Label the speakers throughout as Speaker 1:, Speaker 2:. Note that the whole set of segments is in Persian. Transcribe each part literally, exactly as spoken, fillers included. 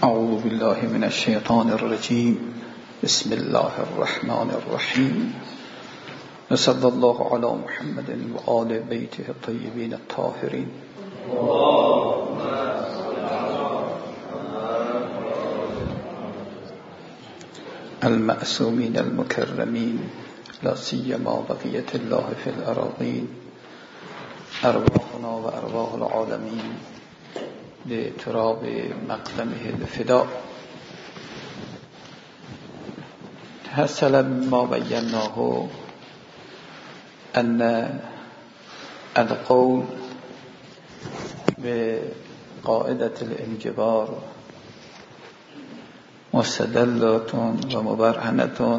Speaker 1: اعوذ بالله من الشیطان الرجیم. بسم الله الرحمن الرحیم. صلی الله علی محمد و آل بیته الطیبین الطاهرین. المعصومین المکرمین، لا سیما بقیة الله فی الأراضین. ارواحنا و ارواح العالمین لتراب مقدمه الفداء. حصل ما بیناه ان القول بقاعدة الانجبار مستدلة و مبرهنة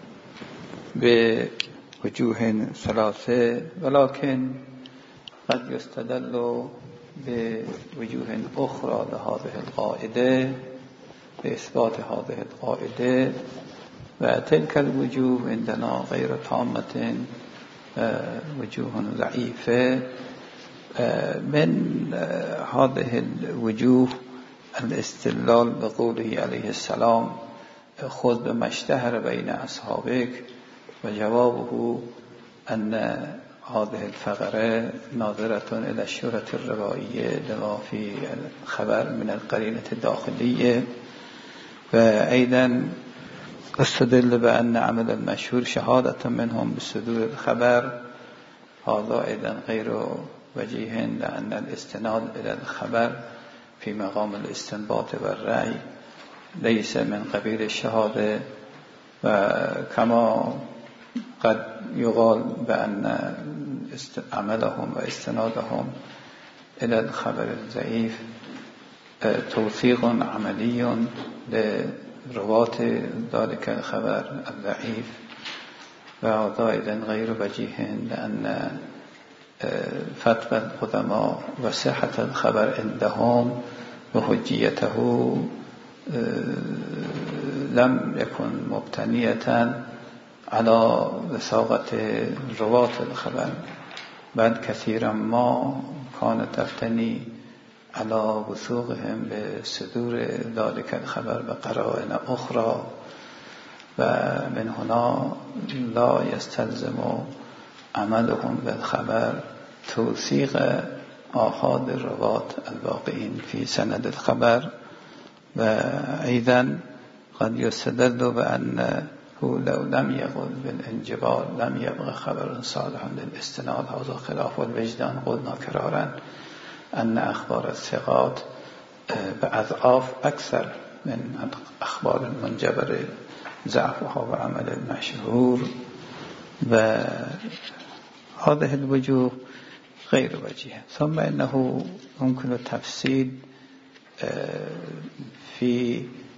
Speaker 1: بوجوه ثلاثة، ولكن قد يستدل بوجوه أخرى لهذه القاعدة بإثبات هذه القاعدة، وتلك الوجوه عندنا غير تامة، وجوه ضعيفة. من هذه الوجوه الاستدلال بقوله عليه السلام خذ بما اشتهر بين أصحابك، وجوابه أن هذه الفقرة ناظرة إلى الشهرة الروائية لما في الخبر من القرينة الداخلية. وأيضا استدل بأن عمل المشهور شهادة منهم بصدور الخبر، هذا أيضا غير وجيه، لأن الاستناد إلى الخبر في مقام الاستنباط والرأي ليس من قبيل الشهادة. وكما قد يقال بأن عملهم واستنادهم إلى الخبر الضعيف توثيق عملي لرواة ذلك الخبر الضعيف، وهذا أيضا غير وجيه، لأن فتوى القدماء وصحة الخبر عندهم وحجيته لم يكن مبتنية على وثاقة رواة الخبر، بل كثيرا ما كانت تفتني على وثوقهم بصدور ذلك الخبر بقرائن أخرى. ومن هنا لا يستلزم عملهم بالخبر توثيق آحاد الرواة الواقعين في سند الخبر. وأيضا قد يستدل بأن هو لو لم يقل بالانجبار لم يبقى خبر صالح للاستناد، هذا خلاف الوجدان. قلنا كرارا أن أخبار الثقات بأضعاف أكثر من أخبار المنجبر ضعفها وعمل المشهور. وهذه الوجوه غير وجيه. ثم إنه ممكن التفصيل في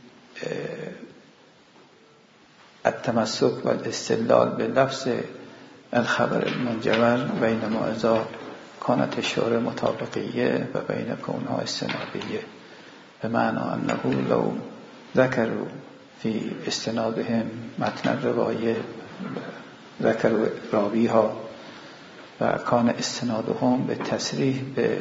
Speaker 1: التمسك والاستدلال بلفظ الخبر المنجبر بينما إذا كانت الشهرة مطابقية وبين كونها استنادية، بمعنى أنه لو ذكروا في استنادهم متن الرواية ذكروا راويها وكان استنادهم بالتصريح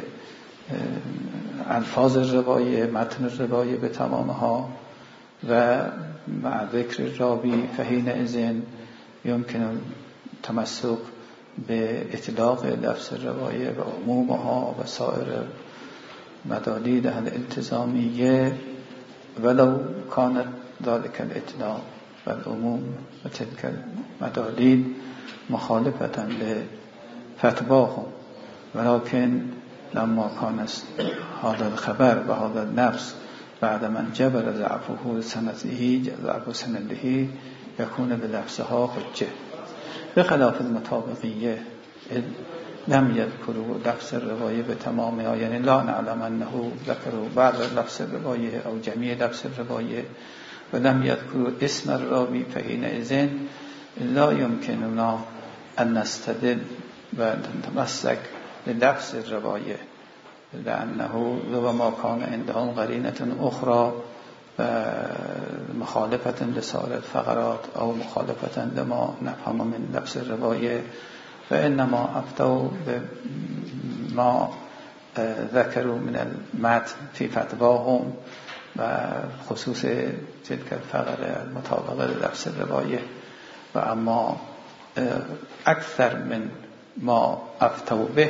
Speaker 1: بألفاظ الرواية متن الرواية بتمامها ومع ذكر الراوي، فحينئذ يمكن التمسك بإطلاق لفظ الرواية وعمومها وسائر مداليلها الالتزامية، ولو كانت ذلك الإطلاق والعموم وتلك المداليل مخالفة لفتواهم. ولكن لما كان هذا الخبر وهذا النفس بعد من جبر ضعفه سنده ضعف سنده يكون بلفظها حجة، بخلاف المطابقية لم يذكروا لفظ الرواية بتمامها، يعني لا نعلم أنه ذكروا بعض لفظ الرواية أو جميع لفظ الرواية ولم يذكروا اسم الراوي، فحينئذ لا يمكننا أن نستدل ونتمسك للفظ الرواية، لأنه ربما كان عندهم قرينة أخرى مخالفة لسائر الفقرات أو مخالفة لما نفهم من لفظ الرواية، فإنما أفتوا بما ذكروا من المتن في فتواهم و خصوص تلك الفقره المطابقه للفظ الروایه. و اما اکثر من ما افتوا به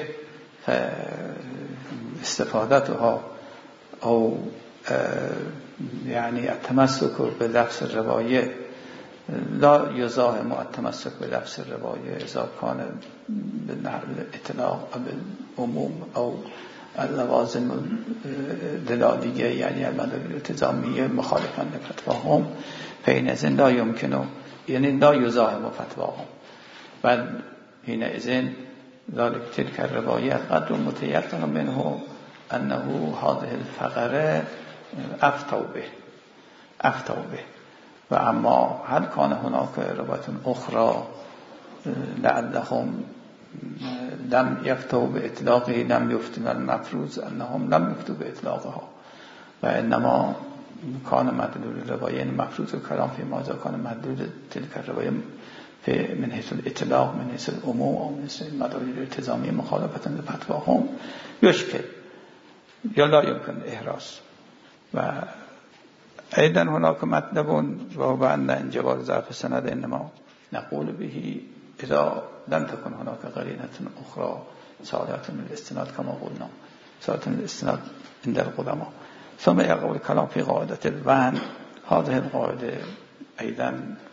Speaker 1: استفادتها او يعني التمسك بلفظ الروایه لا يزاحم التمسك بلفظ الروایه اذا كان بالاطلاق بالعموم او اللوازم دلالیه یعنی المدارج الالتزامیه مخالفا لفتواهم فحينئذ لا يمكن یعنی لا يزاحم فتواهم و حينئذ ذلك تلك الروایه قدر متيقن منه انه هذه الفقره افتوا به افتوا به. و اما هل کان هناك روایت اخرى لعلهم لم یفتوا به اطلاقه لم یفتوا المفروض انهم لم یفتوا به اطلاقها و انما کان مدلول روایه مفروض کلام فی ما کان مدلول تلك الروایه من حیث الاطلاق من حیث العموم او من حیث المدارج الالتزامیه مخالفتا لفتواهم یشکل یا لا يمكن احراز. و ایضا هناك مطلب وهو ان انجبار ضعف سند انما نقول به اذا لم تكن هناك قرينه اخرى صالحه للاستناد كما قلنا صالحه للاستناد عند القدماء. ثم يقول الكلام في قاعده الوهن. هذه القاعده ايضا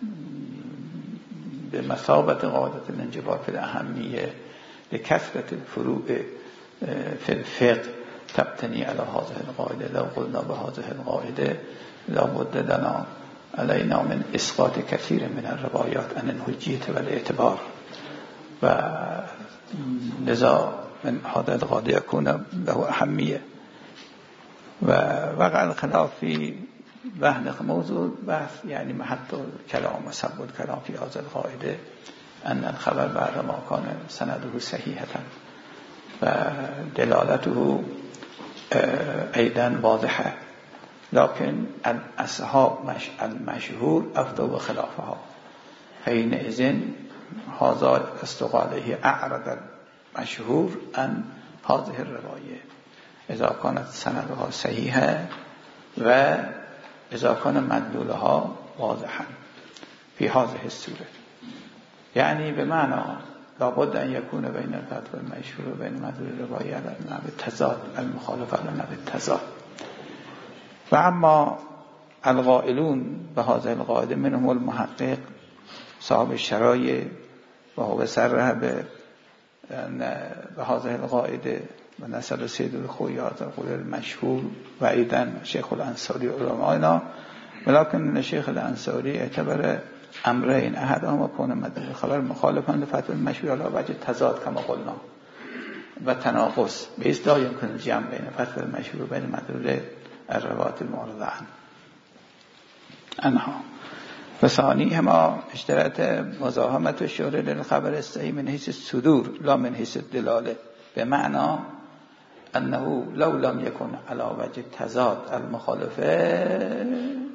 Speaker 1: بمثابه قاعده الانجبار في الاهميه لكثره الفروع في الفقه تبتني على هذه القاعده. لو قلنا بهذه القاعده لابد لنا علينا من اسقاط كثير من الروايات عن الحجية والاعتبار و لذا من هذا القاعده يكون له اهميه. و وقع الخلاف في وهن موضوع بحث يعني محط الكلام وسب الكلام في هذا القاعده ان الخبر بعد ما كان سنده صحيحا ودلالته ايضا واضحه لكن الاصحاب المشهور افتوا بخلافها حينئذ هذا استقاله اعرض المشهور عن هذه الروايه اذا كانت سندها صحيحه و اذا كان مدلولها واضحا في هذه الصوره. يعني بمعنى لابد ان يكون بين الفتوى المشهور وبين مدلول الروايه على نحو التضاد المخالف على نحو التضاد. و اما القائلون بهذه القاعده منهم المحقق صاحب الشرایع و هو صرح به هذه القاعده و نسل سید الخوئی هذا القول المشهور و ایضا شیخ الانصاری علمائنا. ولكن شیخ الانصاری اعتبر امرين احدهما كون مدلول الخبر مخالفا لفتوى المشهور على وجه التضاد كما قلنا و تناقض بحيث لا يمكن الجمع بين فتوى المشهور و بين مدلول الروایت المعرضه عنها. و ثانیهما اشتراط مزاحمة الشهرة للخبر الصحيح من حيث الصدور لا من حيث الدلاله بمعنى انه لو لم يكن على وجه التضاد المخالفه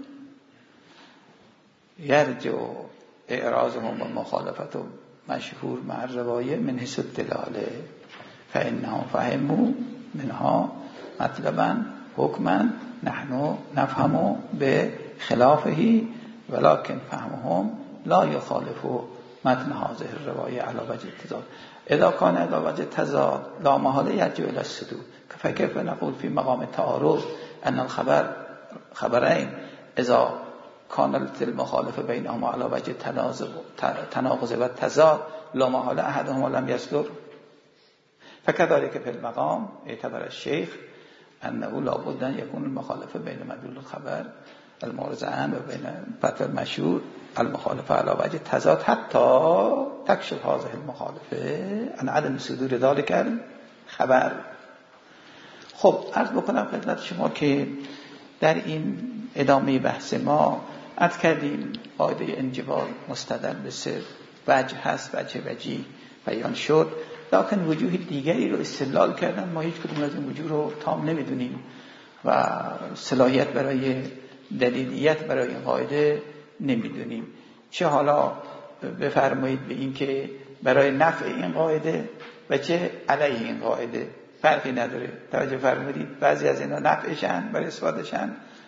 Speaker 1: يرجع اعراضهم ومخالفة مشهور مع الرواية من حيث الدلاله فإنهم فهموا منها مطلبا حكما نحن نفهم بخلافه ولكن فهمهم لا يخالف متن هذه الرواية على وجه التضاد. إذا كان على وجه التضاد لا محالة يرجع إلى الصدور. فكيف نقول في مقام التعارض أن الخبر خبرين إذا كانت المخالفة بينهما على وجه التناقض والتضاد لا محالة أحدهما لم يصدر. فكذلك في المقام اعتبر الشيخ أنه لا بد أن يكون المخالفة بين مدلول الخبر المعرض عنه وبين فتوى المشهور المخالفة على وجه التضاد حتى تكشف هذه المخالفة عن عدم صدور ذلك الخبر. خب عرض بکنم خدمت شما که در این ادامه بحث ما عرض کردیم قاعده انجبار مستدل به سه وجه هست، وجه وجی بیان شد، لکن وجوه دیگری رو استدلال کردن. ما هیچ کدوم از این وجوه رو تام نمیدونیم و صلاحیت برای دلیلیت برای این قاعده نمیدونیم. چه حالا بفرمایید به این که برای نفع این قاعده و چه علیه این قاعده فرقی نداره. توجه فرمودید بعضی از اینا نفعشن برای استفادهشن،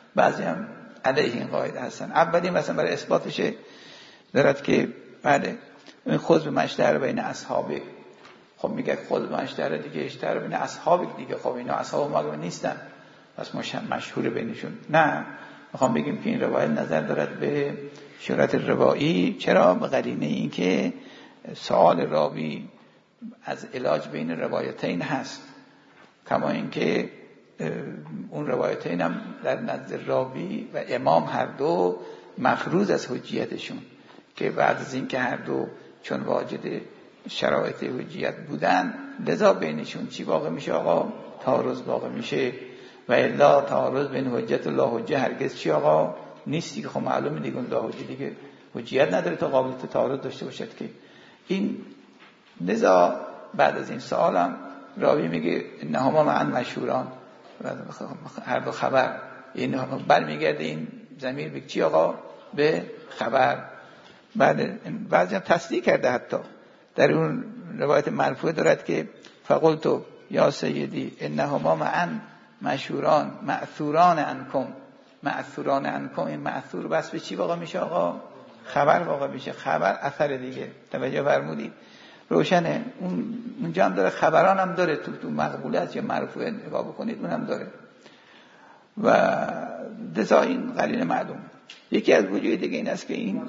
Speaker 1: بعضی هم علیه این قاعده هستن. اولی مثلا برای اثباتش دارد که بله این خود به مشتر بین اصحابه، خب میگه خود به مشتر دیگه اشتر بین اصحابه دیگه، خب اینا اصحاب ما نیستن پس مشهور بینشون. نه، میخوام بگیم که این روایت نظر دارد به شهرت روایی. چرا؟ به قرینه این که سوال راوی از علاج بین روایتین هست، کما اینکه اون روایتین هم در نزد راوی و امام هر دو مفروض از حجیتشون، که بعد از این که هر دو چون واجد شرایط حجیت بودن لذا بینشون چی واقع میشه؟ آقا تعارض واقع میشه. و الا تعارض بین حجت و لا حجه هرگز چی آقا نیستی، که خب معلومه دیگه اون لا حجه دیگه حجیت نداره تا قابلیت تعارض داشته باشد که این. لذا بعد از این سوالم راوی میگه انهما معا مشهوران، هر دو خبر، این برمیگرده این ضمیر به چی آقا؟ به خبر. بعد بعضی هم تصدیق کرده، حتی در اون روایت مرفوع دارد که فقلت یا سیدی انهما معا مشهوران مأثوران عنکم. مأثوران عنکم، این مأثور بس به چی واقع میشه آقا؟ خبر واقع میشه. خبر اثر دیگه، توجه فرمودید؟ روشنه. اون اونجا هم داره، خبران هم داره، تو تو مقبولات یا مرفوع نگاه بکنید اون هم داره. و لذا این قرینه معلوم. یکی از وجوه دیگه این است که این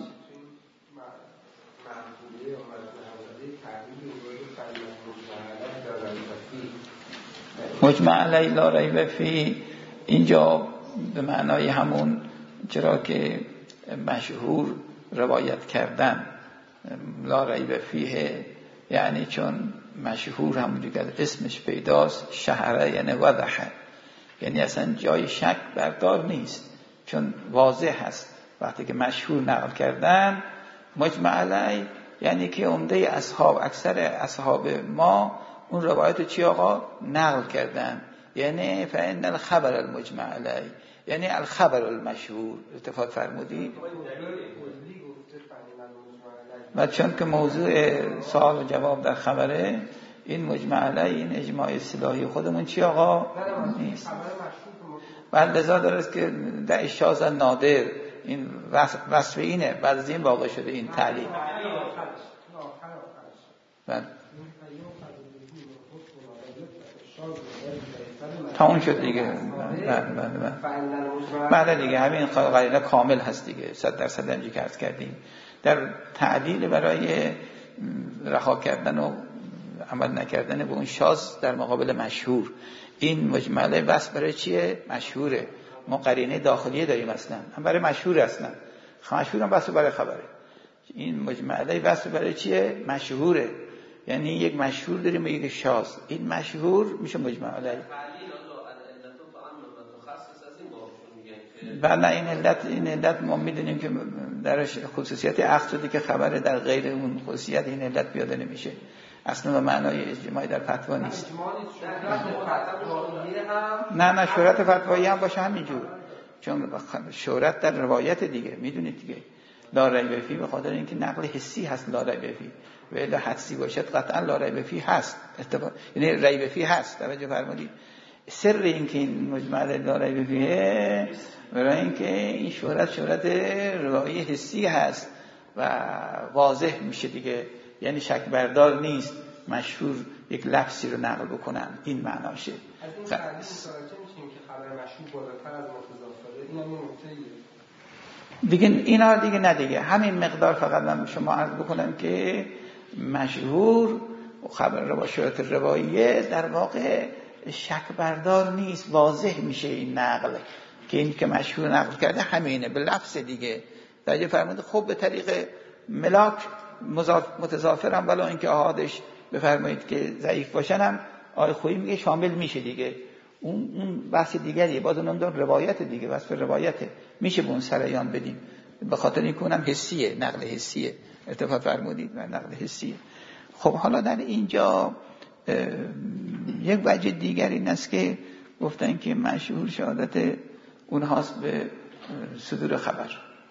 Speaker 1: مجمع علی لا ریب فی، اینجا به معنای همون چرا که مشهور روایت کردن لا ریب فیه، یعنی چون مشهور همونجور که اسمش پیداست، شهره یعنی وضحه، یعنی اصلا جای شک بردار نیست چون واضح هست. وقتی که مشهور نقل کردن مجمع علی یعنی که عمده اصحاب، اکثر اصحاب ما اون روایت چی آقا؟ نقل کردن. یعنی فإن الخبر المجمع علی، یعنی الخبر المشهور. اتفاق فرمودی؟ و چون که موضوع سوال و جواب در خبره، این مجمع علی، این اجماع اصطلاحی خودمون چی آقا؟ نیست. بعد لذا داره که در شاذ نادر این وصف اینه، بعد از این واقع شده این تعلیل. بعد تمام شد دیگه. بعد بعد بعد دیگه همین قرینه کامل هست دیگه، صد درصد همینجوری که عرض کردیم. در تعدیل برای رها کردن و عمل نکردن به اون شاذ در مقابل مشهور، این مجمله بس برای چیه؟ مشهوره. ما قرینه داخلیه داریم اصلا، هم برای مشهور اصلا، مشهور هم بس برای خبره. این مجمله بس برای چیه؟ مشهوره. یعنی یک مشهور داریم و یک شاذ، این مشهور میشه مجمع علیه. بله این علت، این علت ما میدونیم که درش خصوصیت عقد شده که خبر در غیر اون خصوصیت این علت پیاده نمیشه. اصلا به معنای اجماعی در فتوا نیست. نه نه شهرت فتوایی هم باشه همینجور، چون شهرت در روایت دیگه میدونید دیگه. لا ریب فی به خاطر اینکه نقل حسی هست لا ریب فی، و الا حدسی باشد قطعا لا ریب فی هست، اتفاق یعنی ریب فی هست. توجه فرمودید؟ سر این که این مجمع لا ریب فیه برای اینکه این شهرت شهرت روایی حسی هست و واضح میشه دیگه، یعنی شک بردار نیست مشهور یک لفظی رو نقل بکنن، این معناشه.
Speaker 2: از این تعریف متوجه میشیم که خبر مشهور بالاتر از متضافره. این هم نکته
Speaker 1: دیگه. اینا دیگه نه دیگه، همین مقدار فقط من شما عرض بکنم که مشهور خبر رو با شهرت رواییه در واقع شک بردار نیست، واضح میشه این نقل که این که مشهور نقل کرده همینه به لفظ دیگه. درجه فرموده خب به طریق ملاک متضافرم، ولی اینکه احادش بفرمایید که ضعیف باشن هم آقای خویی میگه شامل میشه دیگه. اون اون بحث دیگریه، باز اونم دون روایت دیگه، واسه روایته میشه به اون سریان بدیم، به خاطر اینکه اونم حسیه، نقل حسیه. ارتفاع فرمودید و نقل حسیه. خب حالا در اینجا یک وجه دیگر این است که گفتن که مشهور شهادت اونهاست به صدور خبر،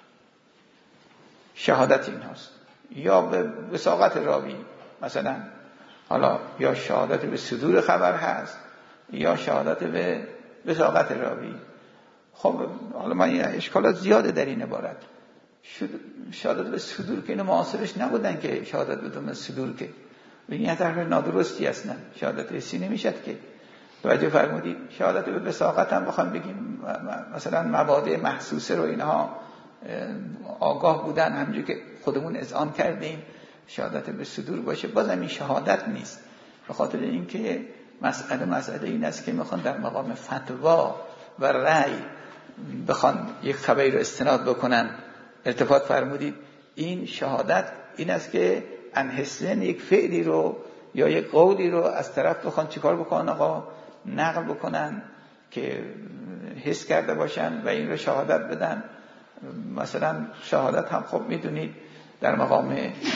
Speaker 1: شهادت این هاست، یا به وثاقت راوی مثلا. حالا یا شهادت به صدور خبر هست یا شهادت به وثاقت راوی. خب حالا من اشکالات زیاده در این عبارت. شهادت به صدور که اینو معاصرش نبودن که شهادت بدون صدور که این طرف نادرستی هستن. شهادت حسی نمیشد که توجه فرمودید. شهادت به وثاقت هم بخوام بگیم مثلا مبادئ محسوسه رو اینها آگاه بودن همونجوری که خودمون اذعان کردیم شهادت به صدور باشه، بازم این شهادت نیست. به خاطر اینکه مسئله مسئله این است که میخوان در مقام فتوا و رأی بخوان یک خبری رو استناد بکنن. التفات فرمودید این شهادت این است که انحسن یک فعلی رو یا یک قولی رو از طرف بخوان چیکار بکنن آقا نقل بکنن که حس کرده باشن و این رو شهادت بدن. مثلا شهادت هم خب میدونید در مقام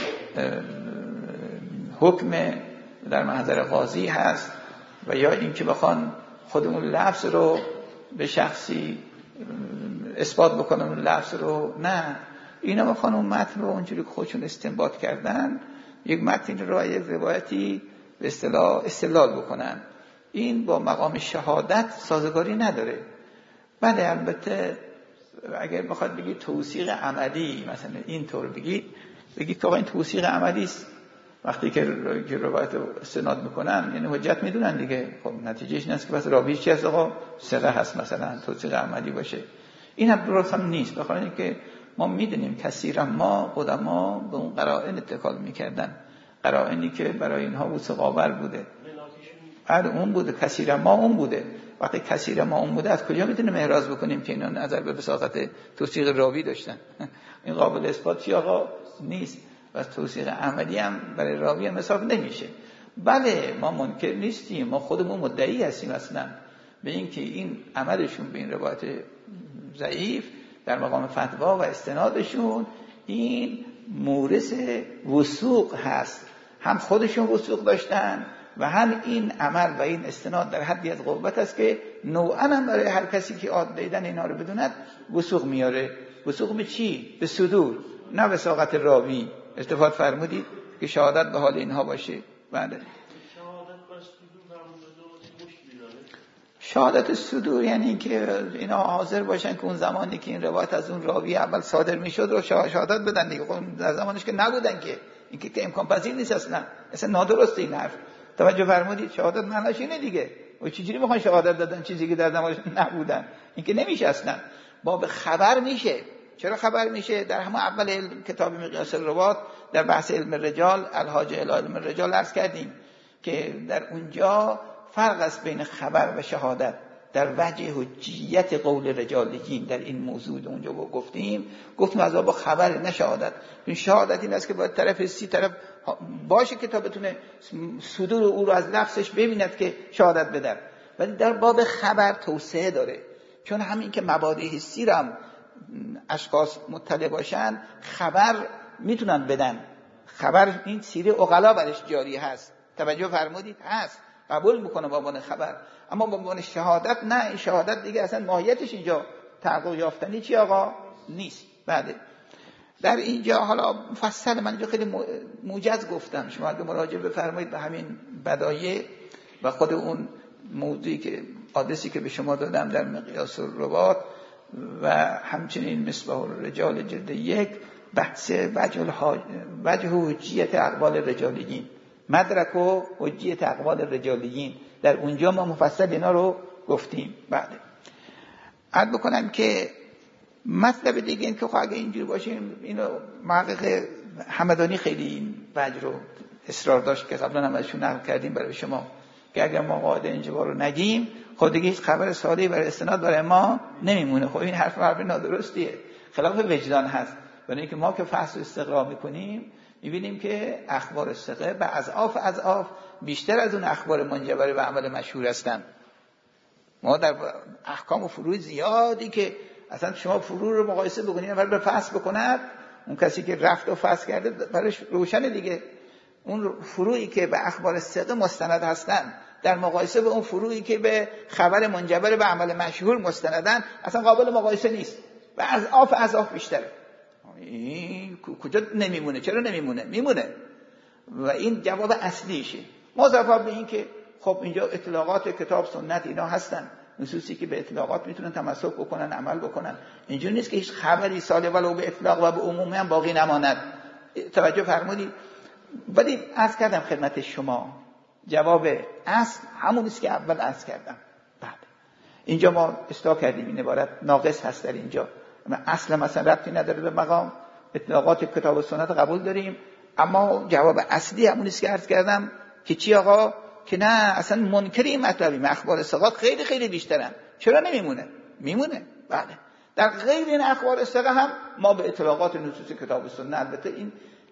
Speaker 1: حکم در محضر قاضی هست و یا این که بخوان خودمون لفظ رو به شخصی اثبات بکنن اون لفظ رو، نه اینا بخوان اون متن رو اونجوری که خودشون استنباط کردن یک متن رو یک روایتی به اصطلاح استدلال بکنن. این با مقام شهادت سازگاری نداره. بله البته اگر بخواد بگید توثیق عملی مثلا اینطور بگید بگید که آقا این توثیق عملی است وقتی که روایت رو استناد میکنن یعنی حجت میدونن دیگه. خب نتیجهش این است که بس راوی چی هست آقا ثقه هست مثلا توثیق عملی باشه. این هم درست هم نیست. بخاطر اینکه ما میدونیم کثیرا ما قدما به اون قرائن اتکال میکردن، قرائنی که برای اینها وثق‌آور بوده. بعد اون بوده کثیرا ما اون بوده. وقتی کثیرا ما اون بوده از کجا میتونیم احراز بکنیم که اینا نظر به وثاقت توثیق راوی داشتن؟ این قابل اثبات چی آقا نیست. و توثیق عملی هم برای راوی هم حساب نمیشه. بله ما منکر نیستیم، ما خودمون مدعی هستیم اصلا به این که این عملشون به این روایت ضعیف در مقام فتوا و استنادشون این مورث وثوق هست. هم خودشون وثوق داشتن و هم این عمل و این استناد در حدی از قوت است که نوعا هم برای هر کسی که عادت دیدن اینا رو بدوند وثوق میاره. وثوق به چی؟ به صدور، نه وثاقت راوی. استفاده فرمودید که شهادت به حال اینها باشه. بله شهادت صدور یعنی این که اینا حاضر باشن که اون زمانی که این روایت از اون راوی اول صادر میشد رو شهادت بدن دیگه. خب در زمانش که نبودن که این که امکان پذیر نیست اصلا اصلا نادرسته این حرف. توجه فرمودید شهادت معناش اینه دیگه. و چجوری میخوان شهادت دادن چیزی که در زمانش نبودن؟ این که نمیشه اصلا. باب خبر میشه. چرا خبر میشه؟ در همون اول کتاب مقیاس الروات در بحث علم الرجال الحاجه الی علم الرجال عرض کردیم که در اونجا فرق است بین خبر و شهادت در وجه حجیت قول رجالیین. در این موضوع اونجا گفتیم گفتیم از باب خبر نه شهادت. این شهادت این است که باید طرف سی طرف باشه که تا بتونه صدور او رو از لفظش ببیند که شهادت بده. ولی در باب خبر توسعه داره، چون همین که مبادئ حسی را هم اشخاص مطلع باشن خبر میتونن بدن. خبر این سیره عقلا برش جاری هست. توجه فرمودید هست قبول میکنه با عنوان خبر. اما با عنوان شهادت نه. این شهادت دیگه اصلا ماهیتش اینجا تحقق یافتنی چی آقا نیست. بعد در اینجا حالا مفصل من اینجا خیلی موجز گفتم، شما اگه مراجعه بفرمایید به همین بدایع و خود اون موضوعی که آدرسی که به شما دادم در مقیاس الروات و همچنین مصباح الرجال جلد یک بحث وجه الحاج وجه حجیت اقوال رجالیین، مدرک و حجیت اقوال رجالیین، در اونجا ما مفصل اینا رو گفتیم. بعد عرض بکنم که مطلب دیگه این که خب اگه اینجوری باشیم اینو محقق همدانی خیلی این وجه رو اصرار داشت که قبلا هم ازشون نقل کردیم برای شما که اگر ما قاعده انجبار رو نگیم خود دیگه هیچ خبر صادقی برای استناد برای ما نمیمونه. خب این حرف حرف نادرستیه، خلاف وجدان هست. برای اینکه ما که فحص و استقرا میکنیم میبینیم که اخبار ثقه به اضعاف اضعاف بیشتر از اون اخبار منجبر به عمل مشهور هستن. ما در احکام و فروع زیادی که اصلا شما فروع رو مقایسه بکنید اول به فحص بکند، اون کسی که رفت و فحص کرده برایش روشنه دیگه. اون فروعی که به اخبار ثقه مستند هستن در مقایسه به اون فروعی که به خبر منجبر به عمل مشهور مستندن اصلا قابل مقایسه نیست. و اضعاف اضعاف بیشتره. این کجا نمیمونه؟ چرا نمیمونه؟ میمونه. و این جواب اصلیشه. مضافاً به این که خب اینجا اطلاقات کتاب سنت اینا هستن
Speaker 3: نصوصی که به اطلاقات میتونن تمسک بکنن، عمل بکنن. اینجوری نیست که هیچ خبری ساله ولو به اطلاق و به عمومی هم باقی نماند. توجه فرمودید؟ ولی عرض کردم خدمت شما جواب اصل همون است که اول عرض کردم. بعد اینجا ما اصلاح کردیم، این عبارت ناقص هست در اینجا. اصلا مثلا ربطی نداره به مقام، اطلاقات کتاب و سنت قبول داریم، اما جواب اصلی همون است که عرض کردم که چی آقا؟ که نه اصلا منکر این مطلبیم، اخبار ثقات خیلی خیلی بیشترن. چرا نمیمونه؟ میمونه. بله در غیر این اخبار ثقه هم ما به اطلاقات نصوص کتاب و سنت، البته این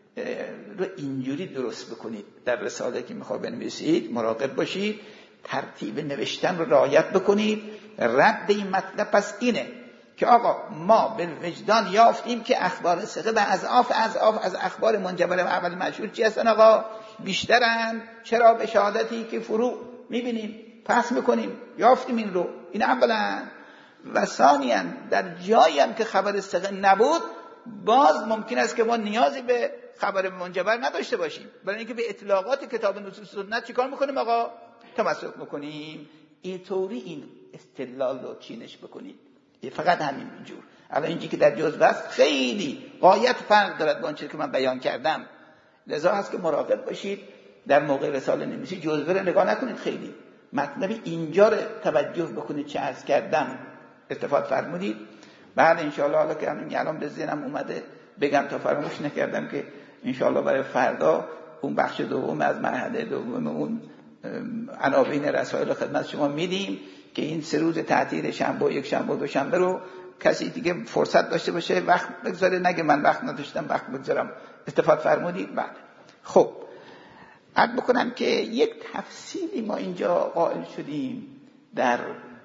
Speaker 3: رو اینجوری درست بکنید در رساله که میخواد بنویسید مراقب باشید، ترتیب نوشتن رو رعایت بکنید. رد این مطلب پس اینه که آقا ما به وجدان یافتیم که اخبار ثقه به اضعاف اضعاف از اخبار منجبر و اول مشهور چی هستن آقا؟ بیشترن. چرا؟ به شهادتی که فرو میبینیم، پس میکنیم، یافتیم این رو. این اولا. و ثانیاً در جایی هم که خبر ثقه نبود باز ممکن است که ما نیازی به خبر منجبر نداشته باشیم، برای اینکه به اطلاقات کتاب نصوص سنت چیکار میکنیم آقا؟ تمسک میکنیم. اینطوری این استدلال رو چینش بکنید، فقط همین جور. الان اینجی که در جزوه است خیلی غایت فرق دارد با آنچه که من بیان کردم، لذا هست که مراقب باشید در موقع رساله نویسی جزوه رو نگاه نکنید، خیلی مطلب اینجا رو توجه بکنید چه عرض کردم. استفاده فرمودید. بعد انشاءالله حالا که همین الان به ذهنم اومده بگم تا فراموش نکردم که انشاءالله برای فردا اون بخش دوم از مرحله دوم اون عناوین رسائل خدمت شما میدیم که این سه روز تعطیل شنبه و یک شنبه و دو شنبه رو کسی دیگه فرصت داشته باشه وقت بگذاره، نگه من وقت نداشتم وقت بگذارم. استفاده فرمودید. بعد خب عرض بکنم که یک تفصیلی ما اینجا قائل شدیم در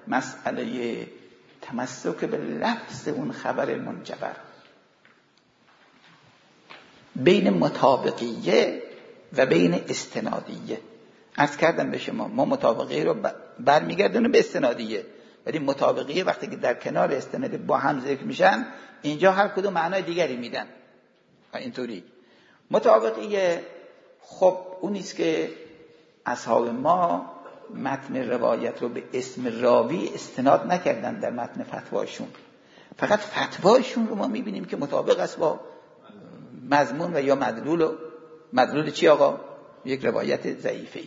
Speaker 3: مسئله تمسک به لفظ اون خبر منجبر بین مطابقیه و بین استنادیه. عرض کردم به شما ما مطابقیه رو برمیگردونیم به استنادیه، ولی مطابقیه وقتی که در کنار استنادیه با هم ذکر میشن اینجا هر کدوم معنای دیگری میدن. اینطوری مطابقیه خب اونیست که اصحاب ما متن روایت رو به اسم راوی استناد نکردن در متن فتواشون، فقط فتواشون رو ما میبینیم که مطابق است با مضمون و یا مدلول. و مدلول چی آقا؟ یک روایت ضعیفه.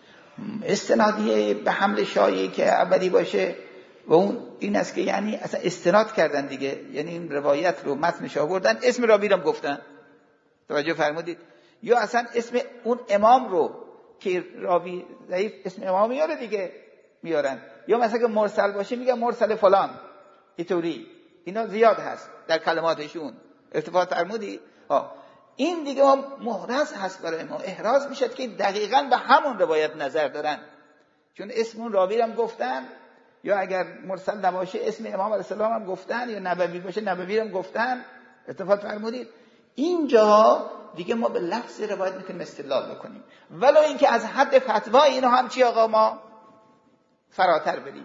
Speaker 3: استنادیه به حمل شایعی که اولی باشه و اون این است که یعنی اصلا استناد کردن دیگه، یعنی این روایت رو متنش آوردن اسم راوی رو گفتن. توجه فرمودید؟ یا اصلا اسم اون امام رو که راوی ضعیف اسم امام میاره دیگه میارن، یا مثلا که مرسل باشه میگن مرسل فلان. اینطوری اینا زیاد هست در کلماتشون. ارتفاع فرمودی؟ ها این دیگه محرز هست برای ما، احراز میشد که دقیقاً به همون روایت نظر دارن، چون اسم اون راوی هم گفتن، یا اگر مرسل نباشه اسم امام علیه السلام هم گفتن، یا نبوی باشه نبوی هم گفتن. ارتفاع فرمودید؟ اینجا دیگه ما به لفظ روایت میتونیم استدلال بکنیم، ولو اینکه از حد فتوا اینو هم چی آقا ما فراتر بریم.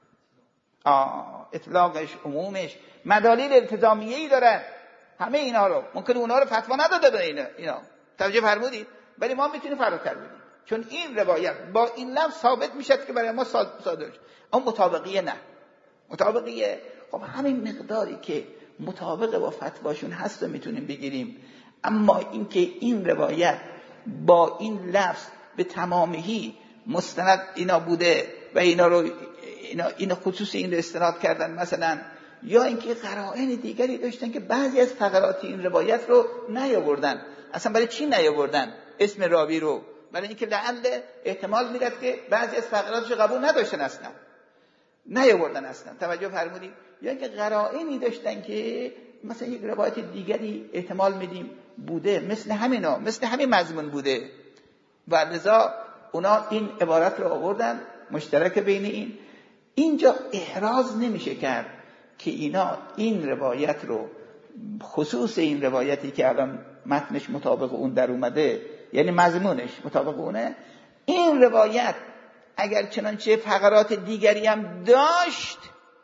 Speaker 3: آه اطلاقش، عمومش، مدالیل التزامیه‌ای دارن، همه اینا رو ممکنه اونا رو فتوا نداده به اینا اینا توجه فرمودید، ولی ما میتونیم فراتر بریم، چون این روایت با این لفظ ثابت میشه که برای ما صادر شد. اما مطابقیه نه. مطابقیه خب همین مقداری که مطابق با فتواشون هست رو میتونیم بگیریم، اما اینکه این روایت با این لفظ به تمامهی مستند اینا بوده و اینا رو اینا, اینا خصوص این رو استناد کردن مثلا، یا اینکه قرائن دیگری داشتن که بعضی از فقرات این روایت رو نیاوردن. اصلا برای چی نیاوردن اسم راوی رو؟ برای اینکه لعل احتمال میرد که بعضی از فقراتش قبول نداشتن اصلا نیاوردن اصلا. توجه فرمودید؟ یا اینکه قرائنی داشتن که مثلا یک روایت دیگری احتمال میدیم بوده مثل همینا، مثل همین مضمون بوده و لذا اونا این عبارت رو آوردن مشترک بین این. اینجا احراز نمیشه کرد که اینا این روایت رو، خصوص این روایتی که الان متنش مطابق اون در اومده، یعنی مضمونش مطابق اونه، این روایت اگر چنانچه فقرات دیگری هم داشت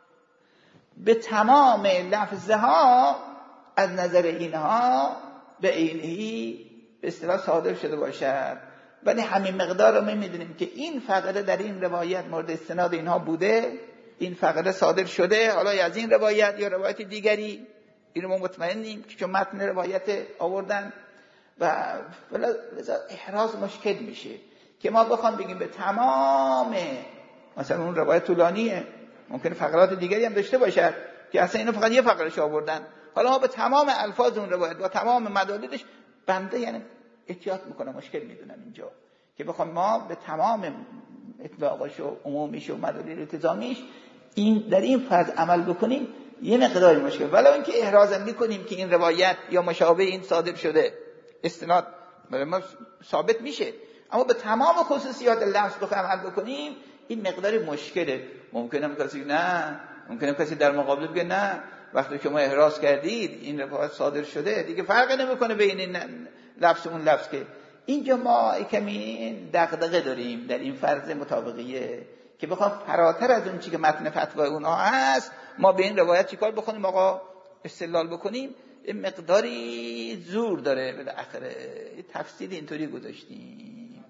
Speaker 3: به تمام لفظه ها از نظر اینها به عینهی به اصطلاح صادر شده باشد، ولی همین مقدار رو می‌دونیم که این فقره در این روایت مورد استناد اینها بوده، این فقره صادر شده، حالا از این روایت یا روایت دیگری، اینو ما مطمئنیم که چون متن روایت آوردن و لذا احراز مشکل میشه که ما بخوام بگیم به تمام، مثلا اون روایت طولانیه، ممکنه فقرات دیگری هم داشته باشد که اصلا اینو فقط یه فقرهش آوردن، حالا ما به تمام الفاظ اون روایت و تمام مداللش بنده یعنی احتیاط میکنم، مشکل میدونم اینجا که بخوام ما به تمام اطلاقش و عمومیش و مدالل التزامیش این در این فرض عمل بکنیم یه مقداری مشکل، ولو اینکه احراز میکنیم که این روایت یا مشابه این صادر شده، استناد برای ما ثابت میشه، اما به تمام خصوصیات لفظ بخوام عمل بکنیم این مقداری مشکله. ممکنه کسی نه ممکنه کسی در مقابل بگه نه وقتی شما احراز کردید این روایت صادر شده دیگه فرق نمیکنه بین این لفظ اون لفظ، که اینجا ما کمی دغدغه داریم در این فرض مطابقیه که بخوام فراتر از اون چیزی که متن فتوای اونها هست ما به این روایت چیکار بکنیم آقا استدلال بکنیم، این مقداری زور داره. بالاخره تفصیل اینطوری گذاشتیم.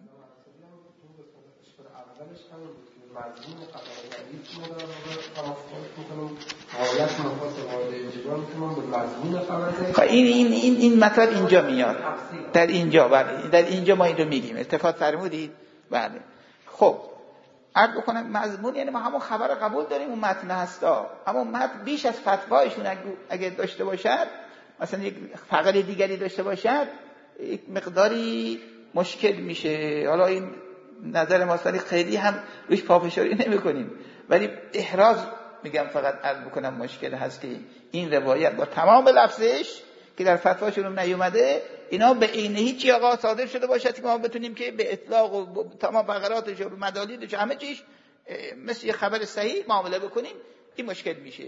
Speaker 2: اولش همین بود که مضمون خبرنگاری چی ندارم رو میکنم آیت مفاصل وارد انجیل میکنم به مضمون خبرنگاری.
Speaker 3: این این این این مطلب اینجا میاد، در اینجا بله در اینجا ما این رو میگیم، التفات فرمودید بله. خب عرض بکنم مضمون یعنی ما همون خبر قبول داریم اون متن هستا، اما متن بیش از فتوایشون اگه داشته باشد، مثلا یک فقره دیگری داشته باشد، یک مقداری مشکل میشه. حالا این نظر ما خیلی هم روش پافشاری نمی کنیم، ولی احراز میگم فقط عرض بکنم مشکل هست که این روایت با تمام لفظش که در فتواشون نیومده اینا به عین هیچی آقا صادر شده باشد که ما بتونیم که به اطلاق و تمام فقراتش و مدالیدش همه چیش مثل یه خبر صحیح معامله بکنیم، این مشکل میشه.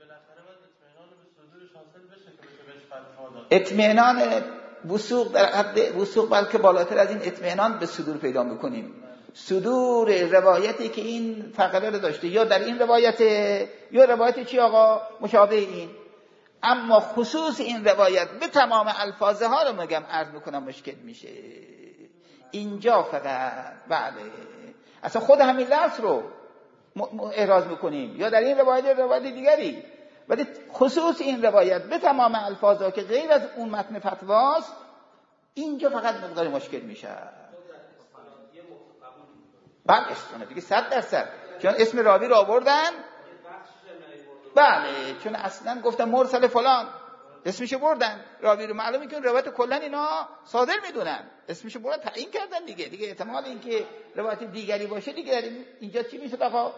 Speaker 3: اطمینان وثوق در حد وثوق بلکه بالاتر از این اطمینان به صدور پیدا میکنیم، صدور روایتی که این فقره رو داشته یا در این روایت یا روایت چی آقا مشابه این، اما خصوص این روایت به تمام الفاظ ها رو میگم عرض میکنم مشکل میشه اینجا فقط. بله اصلا خود همین لفظ رو احراز میکنیم یا در این روایت یا روایت دیگری، ولی خصوص این روایت به تمام الفاظ ها که غیر از اون متن فتواست اینجا فقط مقدار مشکل میشه. بله استونه دیگه صد درصد چون اسم راوی رو آوردن، بله چون اصلا گفتم مرسل فلان اسمشو بردن راوی رو، معلومه که اون روایت کلا اینا صادر میدونن اسمشو بردن تعیین کردن دیگه دیگه احتمال اینکه روایت دیگری باشه دیگه اینجا چی میشه آقا؟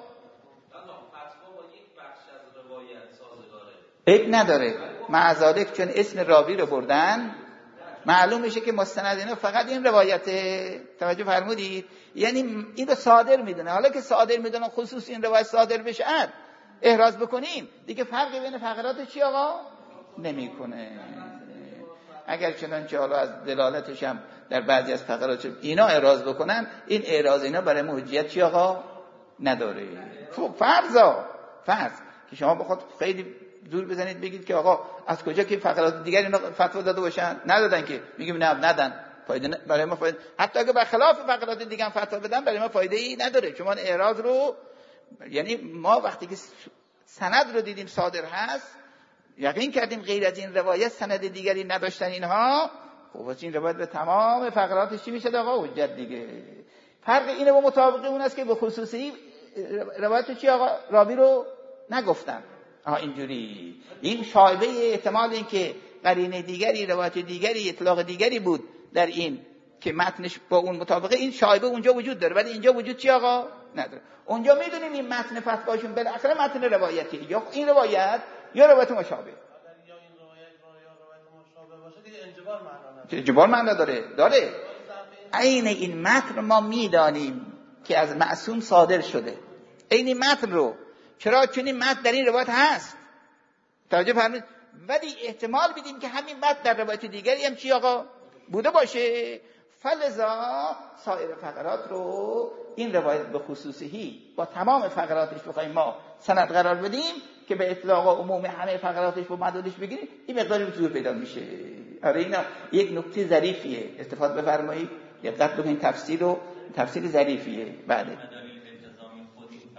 Speaker 3: عیب نداره معذالک چون اسم راوی رو بردن معلوم میشه که مستند اینا فقط این روایت. توجه فرمودید؟ یعنی این رو صادر میدونه، حالا که صادر میدونه خصوص این روایت صادر بشه احراز بکنیم دیگه فرقی بین فقرات چی آقا نمیکنه. اگر چنانچه حالا از دلالتش هم در بعضی از فقرات اینا احراز بکنن این احراز اینا برای حجیت چی آقا نداره. خب فرضا فرض که شما بخواد خیلی دور بزنید بگید که آقا از کجا که فقرات دیگر اینا فتوا داده باشن، ندادن که میگیم نه ندن فایده ن... برای ما فایده، حتی اگه برخلاف فقرات دیگه هم فتوا بدن برای ما فایده ای نداره. چون اعراض رو یعنی ما وقتی که سند رو دیدیم صادر هست یقین کردیم غیر از این روایت سند دیگری نداشتن اینها، خب واسه این روایت به تمام فقراتش چی میشه آقا حجت دیگه. فرق اینه با مطابق اون است که به خصوصی روایت چی آقا راوی رو نگفتن آها اینجوری، این شایبه احتمال این که قرینه دیگری روایت دیگری اطلاق دیگری بود در این که متنش با اون مطابقه، این شایبه اونجا وجود داره ولی اینجا وجود چی آقا نداره. اونجا میدونیم این متن فتواشون بالاخره متن روایتی یا این روایت یا روایت مشابه،
Speaker 4: یا این روایت یا روایت مشابه باشه دیگه انجبار معنا نداره.
Speaker 3: انجبار معنا داره داره عین این متن ما میدانیم که از معصوم صادر شده عین متن رو، چرا؟ چون این متن در این روایت هست توجه فرمایید، ولی احتمال بدیم که همین متن در روایت دیگری هم چی آقا بوده باشه، فلذا سایر فقرات رو این روایت به خصوصی با تمام فقراتش بخوایم ما سند قرار بدیم که به اطلاق و عموم همه فقراتش با مدادش بگیریم این مقداری وجود پیدا میشه. آره اینا یک نکته ظریفیه استفاده بفرمایید، دقت کنید تفسیر رو تفسیر ظریفیه. بله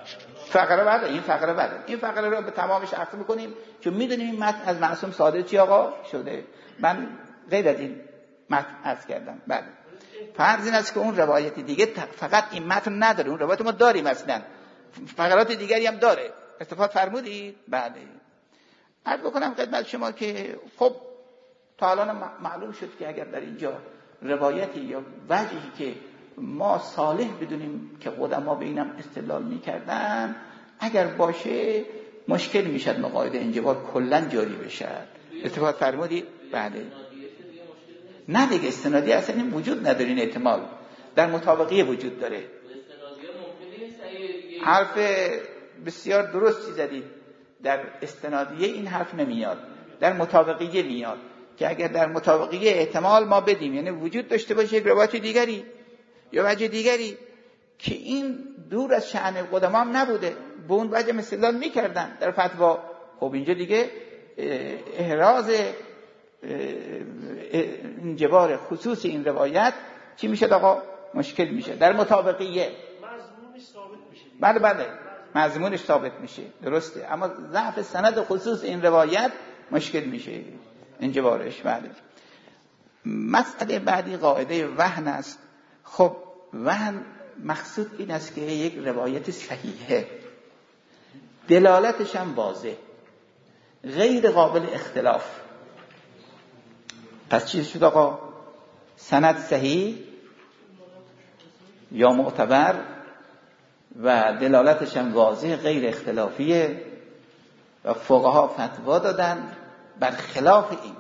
Speaker 3: فقره بعد این فقره بعد این فقره رو به تمامش عرض میکنیم چون میدونیم این متن از معصوم صادق چی آقا شده. من غیر از این متن عرض کردم. بله فرض این است که اون روایت دیگه فقط این متن نداره، اون روایت ما داریم اصلا فقرات دیگری هم داره. استفاده فرمودید؟ بله. عرض بکنم خدمت شما که خب تا الان معلوم شد که اگر در اینجا روایتی یا وجهی که ما صالح بدونیم که قدما به اینم استدلال میکردن اگر باشه مشکل میشد مقاعد انجبار کلا جاری بشه. استفاده فرمودید؟ بله. نه دیگه استنادی اصلا این وجود نداره، این احتمال در مطابقیه وجود داره. حرف بسیار درستی زدید. در استنادیه این حرف نمیاد، در مطابقیه میاد که اگر در مطابقیه احتمال ما بدیم یعنی وجود داشته باشه یک روایت دیگری یا وجه دیگری که این دور از شأن قدما هم نبوده به اون وجه استدلال میکردن در فتوا. خب اینجا دیگه احراز انجبار خصوص این روایت چی میشه آقا؟ مشکل میشه. در مطابقیه
Speaker 4: مضمونش ثابت میشه.
Speaker 3: بله بله مضمونش ثابت میشه درسته، اما ضعف سند خصوص این روایت مشکل میشه انجبارش. بله. مسئله بعدی قاعده وهن است. خب وهن مقصود این است که یک روایت صحیحه دلالتش هم واضح غیر قابل اختلاف. پس چیز شد آقا؟ سند صحیح یا معتبر و دلالتش هم واضح غیر اختلافیه و فقها فتوا دادن بر خلاف این.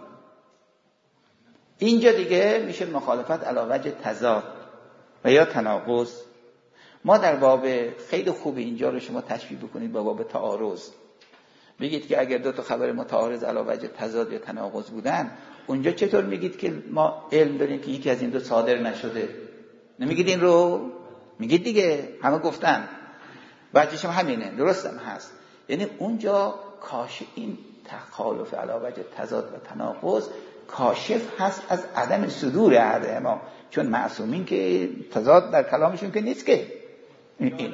Speaker 3: اینجا دیگه میشه مخالفت علی وجه تضاد و یا تناقض. ما در باب خیلی خوب اینجا رو شما تشبیه بکنید با باب تعارض، بگید که اگر دو تا خبر متعارض علی وجه تضاد یا تناقض بودن اونجا چطور میگید که ما علم داریم که یکی از این دو صادر نشده؟ نمیگید این رو؟ میگید دیگه، همه گفتن وجهش هم همینه، درست هم هست. یعنی اونجا کاش این تخالف علی وجه تضاد و تناقض کاشف هست از عدم صدور احد ما، چون معصومین که تضاد در کلامشون که نیست که این.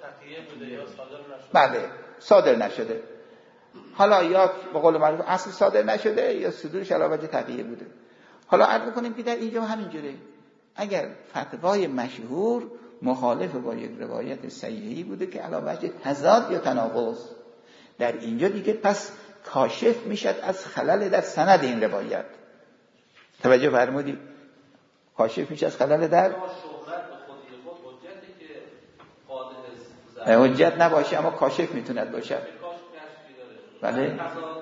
Speaker 3: بله صادر نشده. حالا یا به قول معروف اصل صادر نشده یا صدورش علی وجه تقیه بوده. حالا عرض کنیم که در اینجا همینجوره. اگر فتوای مشهور مخالف با یک روایت صحیحی بوده که علی وجه تضاد یا تناقض، در اینجا دیگه پس کاشف میشد از خلل در سند این روایت. توجه فرمودید؟ کاشف میشه از خلل در حجت نباشه اما کاشف میتوند باشه. بله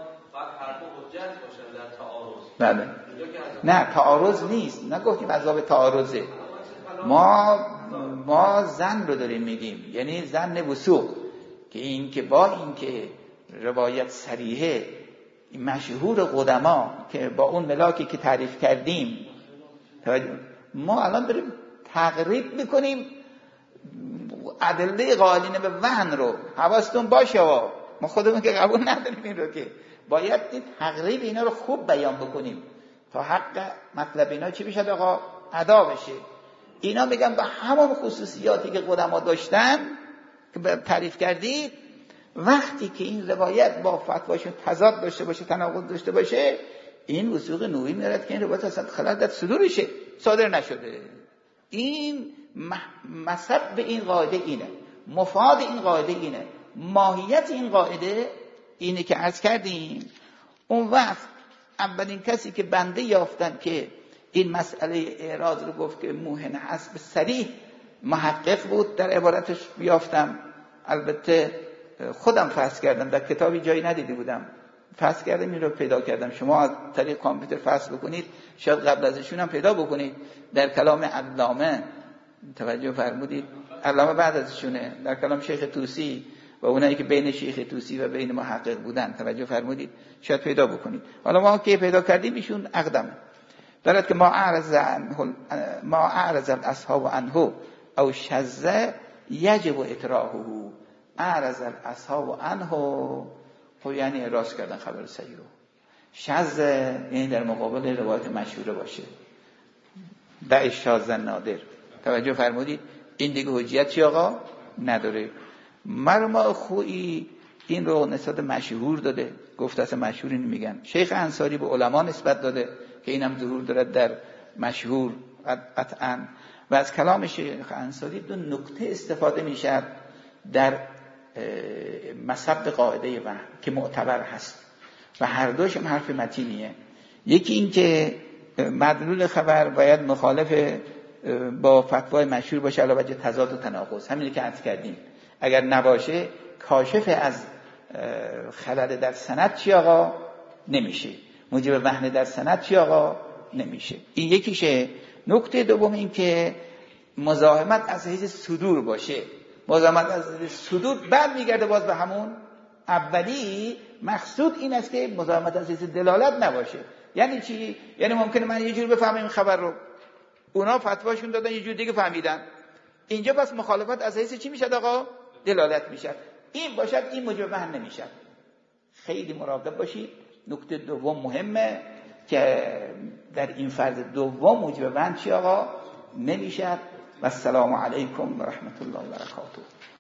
Speaker 3: بله نه تعارض نیست، نگفتیم عذاب تعارضه. ما ما زن رو داریم میگیم، یعنی زن وثوق، که این که با این که روایت صریحه مشهور قدما که با اون ملاکی که تعریف کردیم ما الان بریم تقریب میکنیم ادله قائلین به وهن رو. حواستون باشه ها، ما خودمون که قبول نداریم این رو، که باید تقریب اینا رو خوب بیان بکنیم تا حق مطلب اینا چی بشه آقا؟ ادا بشه. اینا میگن با همون خصوصیاتی که قدما داشتن که تعریف کردید، وقتی که این روایت با فتواشون تضاد داشته باشه، تناقض داشته باشه، این وثوق نوعی میارد که این روایت اصلا خلل در صدورشه، صادر نشده. این مصب به این قاعده اینه، مفاد این قاعده اینه، ماهیت این قاعده اینه که عرض کردیم. اون وقت اولین کسی که بنده یافتن که این مسئله اعراض رو گفت که موهن هست به صریح محقق بود، در عبارتش بیافتم، البته خودم فحص کردم، در کتابی جایی ندیده بودم، فحص کردم این رو پیدا کردم. شما از طریق کامپیوتر فحص بکنید شاید قبل ازشون هم پیدا بکنید. در کلام علامه توجه فرمودید، علامه بعد ازشونه، در کلام شیخ طوسی و اونایی که بین شیخ طوسی و بین محقق بودن توجه فرمودید، شاید پیدا بکنید. حالا ما که پیدا کردیم ایشون اقدم دارد که ما اعرض ما اعرض الاصحاب عنه او شذ یجب اطراحه. اعرض الاصحاب عنه خب یعنی اعراض کردن خبر صحیح رو. شذ یعنی در مقابل روایت مشهوره باشه، دع شاذ نادر. توجه فرمودید؟ این دیگه حجیت چی آقا؟ نداره. مرما خویی این رو نسبت مشهور داده، گفت اصلا مشهور اینو میگن. شیخ انصاری به علما نسبت داده که اینم ظهور دارد در مشهور قطعا. و از کلام شیخ انصاری دو نکته استفاده میشه در مصب قاعده وهم که معتبر هست و هر دوش هم حرف متینیه. یکی این که مدلول خبر باید مخالف با فتوای مشهور باشه علاوه بر تضاد و تناقض، همینی که عرض کردیم. اگر نباشه کاشف از خلل در سند چی آقا نمیشه، موجب وهن در سند چی آقا نمیشه. این یکیشه. نکته دوم این که مزاحمت از حیث صدور باشه. مزاحمت از حیث صدور بعد میگرده باز به همون اولی. مقصود این است که مزاحمت از حیث دلالت نباشه. یعنی چی؟ یعنی ممکنه من یه جور بفهمم این خبر رو، اونا فتواشون دادن یه جور دیگه فهمیدن. اینجا پس مخالفت از حیث چی میشه آقا؟ دلالت میشه. این باشد این موجب وهن نمیشه. خیلی مراقب باشید. نکته دوم مهمه که در این فرض دوم موجب وهن چی آقا نمیشه. و السلام علیکم و رحمت الله و برکاته.